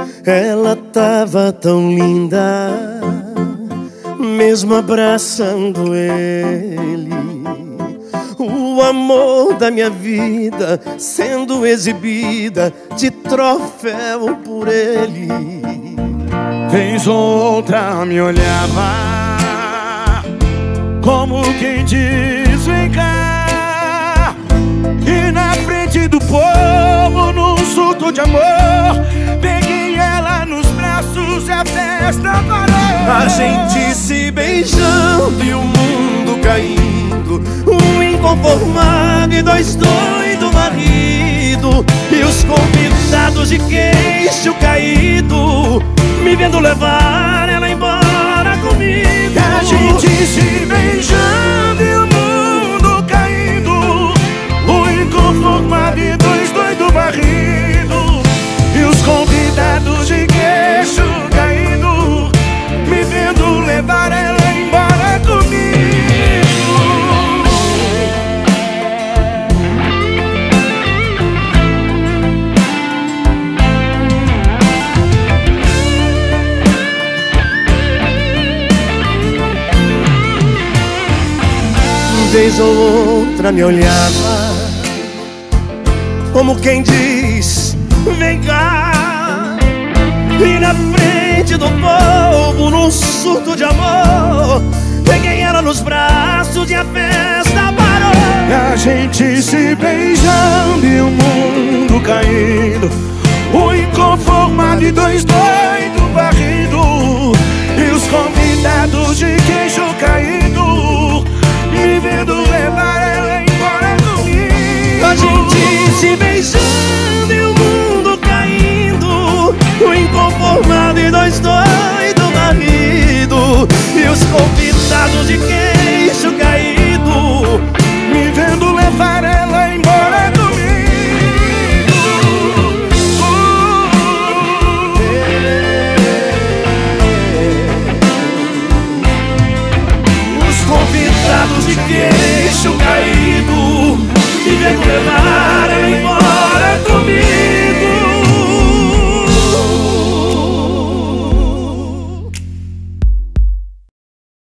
Ela tava tão linda, mesmo abraçando ele. O amor da minha vida sendo exibida de troféu por ele. Vez ou outra me olhava, como quem diz vem cá. E na frente do povo, num surto de amor, peguei ela nos braços e a festa parou. A gente se beijando e o mundo caindo, um inconformado e dois doidos varrido, e os convidados de queixo caído, me vendo levar ela embora comigo. A gente se beijando e o mundo caindo, um inconformado e dois doidos varrido, e os convidados de queixo caído, me vendo levar ela embora comigo. Vez ou outra me olhava, como quem diz vem cá. E na frente do povo, num surto de amor, peguei ela nos braços e a festa parou. A gente se beijando e o mundo caindo, o inconformado e dois doidos varrido, e os convidados de queixo caído, me vendo levar ela embora comigo. A gente se beijando e o mundo caindo, o inconformado e dois doidos varrido, e os convidados de queixo caído, me vendo levar ela embora comigo. Os convidados de queixo caído, me vendo levar ela embora.